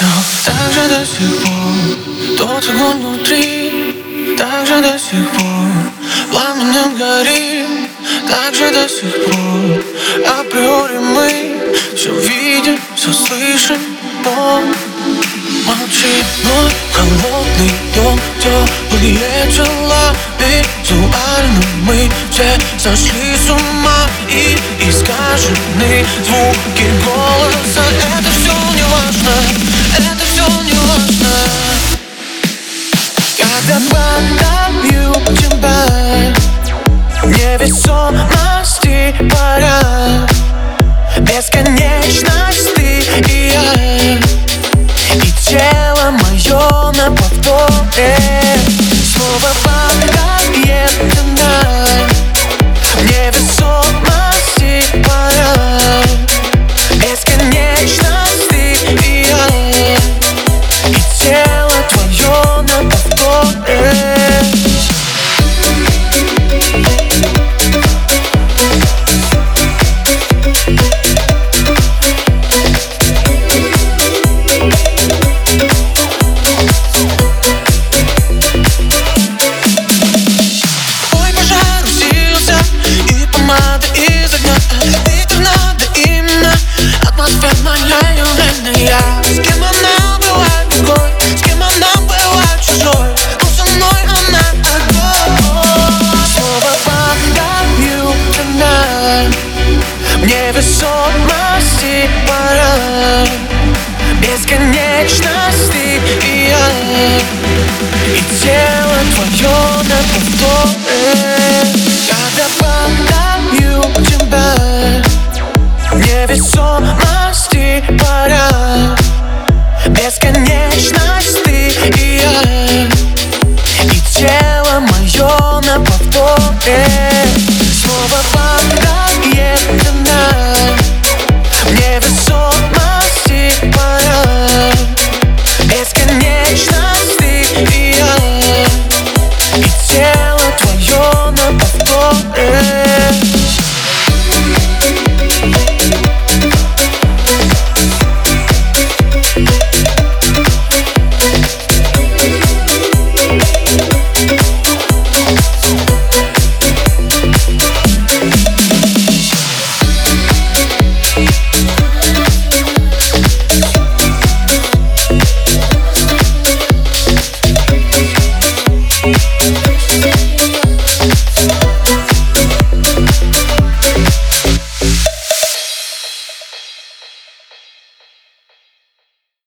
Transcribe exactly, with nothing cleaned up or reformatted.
Все так же до сих пор, тот огонь внутри, так же до сих пор пламенем горим, так же до сих пор. Априори мы все видим, все слышим, но молчит мой холодный дом, теплые тела. Визуально мы все сошли с ума, и искажены звуки голоса. Это все не важно, это все не важно. Когда падаю тебя, невесомости пора, бесконечность ты и я, и тело мое на повторе. Снова падает она, невесомости пора, бесконечность ты и я, и тело твое на повторе. Атмосферное явление.